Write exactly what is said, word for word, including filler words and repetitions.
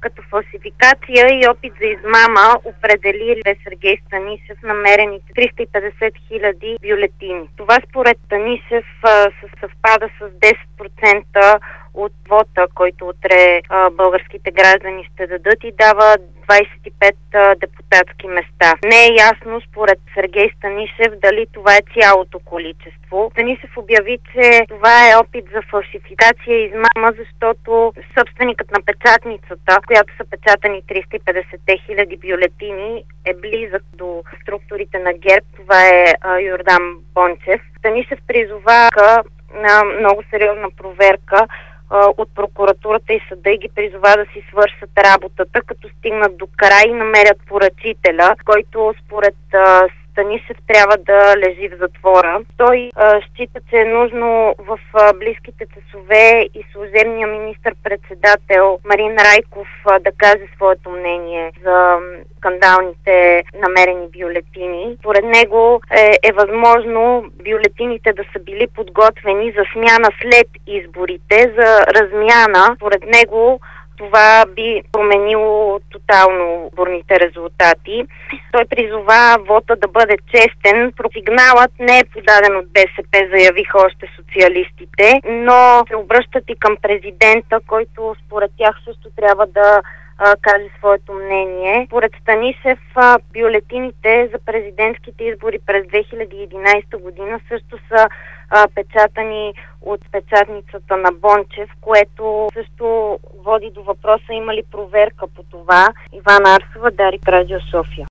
Като фалшификация и опит за измама определи Сергей Станишев намерените триста и петдесет хиляди бюлетини. Това според Станишев съвпада с десет процента от вота, който утре а, българските граждани ще дадат и дава двадесет и пет а, депутатски места. Не е ясно според Сергей Станишев дали това е цялото количество. Станишев обяви, че това е опит за фалшификация и измама, защото собственикът на печатницата, в която са печатани триста и петдесет хиляди бюлетини, е близък до структурите на ГЕРБ. Това е а, Йордан Бончев. Станишев призова на много сериозна проверка от прокуратурата и съда и ги призова да си свършат работата, като стигнат до край и намерят поръчителя, който според Станишев трябва да лежи в затвора. Той а, счита, че е нужно в а, близките часове и служебния министър-председател Марин Райков а, да каже своето мнение за скандалните намерени бюлетини. Според него е, е възможно бюлетините да са били подготвени за смяна след изборите, за размяна. Според него това би променило тотално изборните резултати. Той призова вота да бъде честен. Сигналът не е подаден от БСП, заявиха още социалистите, но се обръщат и към президента, който според тях също трябва да а, каже своето мнение. Според Станишев, а, бюлетините за президентските избори през две хиляди и единадесета година също са а, печатани от печатницата на Бончев, което също води до въпроса има ли проверка по това. Ивана Арсова, Дарик, Радио София.